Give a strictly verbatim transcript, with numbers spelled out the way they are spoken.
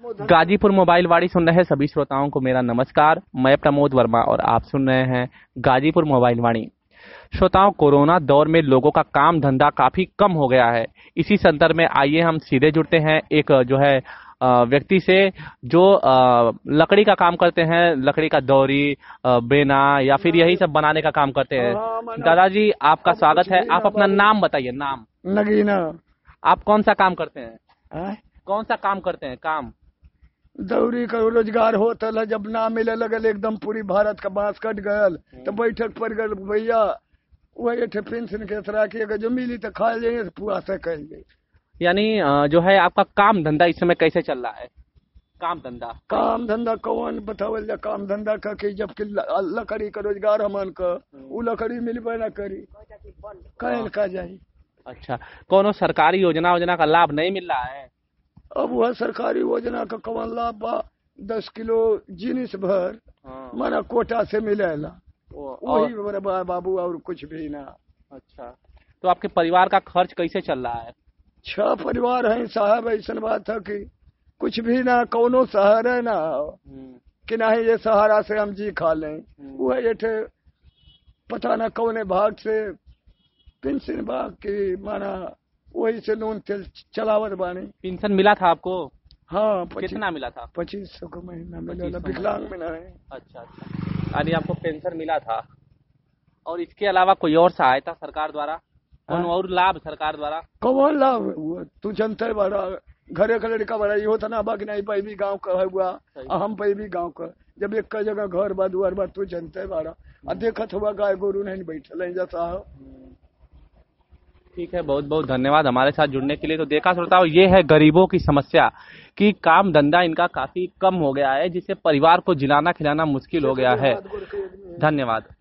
Ghazipur mobile वाणी सुन रहे सभी श्रोताओं को मेरा नमस्कार। मैं प्रमोद वर्मा और आप सुन रहे हैं गाजीपुर मोबाइल वाणी। श्रोताओं, कोरोना दौर में लोगों का काम धंधा काफी कम हो गया है। इसी संदर्भ में आइए हम सीधे जुड़ते हैं एक जो है व्यक्ति से जो लकड़ी का काम करते हैं, लकड़ी का दौरी, बेना या फिर यही सब बनाने का काम करते हैं। दादाजी, आपका स्वागत है। आप अपना नाम बताइए। नाम? नगीना। आप कौन सा काम करते हैं? है? कौन सा काम करते हैं? काम दौरी का रोजगार होता है। जब ना मिले लगल एकदम पूरी भारत का बांस कट गयल तो बैठक पड़ गल भैया, वही पेंशन के तरह की जो मिली तो खा जाइए, पूरा से कल जाए। यानी जो है आपका काम धंधा इस समय कैसे चल रहा है? काम धंधा काम धंधा कौन बतावल जा? काम धंधा का कि जबकि लकड़ी का रोजगार हमन का, वो लकड़ी मिलबे न करी, कैल का जाये। अच्छा, कोनो सरकारी योजना योजना का लाभ नहीं मिल रहा है? अब वह सरकारी योजना का कौन लाभ बा? दस किलो जिनिस भर माना कोटा से मिलेला, वही मेरे बाबू, और कुछ भी ना। अच्छा, तो आपके परिवार का खर्च कैसे चल रहा है? छह परिवार है साहब। ऐसा बात है कि कुछ भी ना, कौनो सहारा ना कि नहीं ये सहारा से हम जी खा लें। वह ये पता ना कौने भाग से पेंशन भाग की माना वही से नून तेल चलावत बानी। पेंशन मिला था आपको? हाँ। कितना मिला था? पच्चीस सौ का महीना मिला। विकलांग में ना है। अच्छा अच्छा, यानी आपको पेंशन मिला था। और इसके अलावा कोई और सहायता सरकार द्वारा, कौन और लाभ सरकार द्वारा? कौन लाभ? तू जनता है बड़ा घरे का लड़का बड़ा ये होता ना, बाकी नहीं पैवी गाँव का है हुआ, हम पैवी गाँव का। जब एक का जगह घर बा दुआर बा, तू जनता है बड़ा और देखत हुआ गाय गोरू नहीं बैठल जैसा। ठीक है, बहुत बहुत धन्यवाद हमारे साथ जुड़ने के लिए। तो देखा श्रोताओं, ये है गरीबों की समस्या कि काम धंधा इनका काफी कम हो गया है, जिससे परिवार को जिलाना खिलाना मुश्किल हो गया है। धन्यवाद।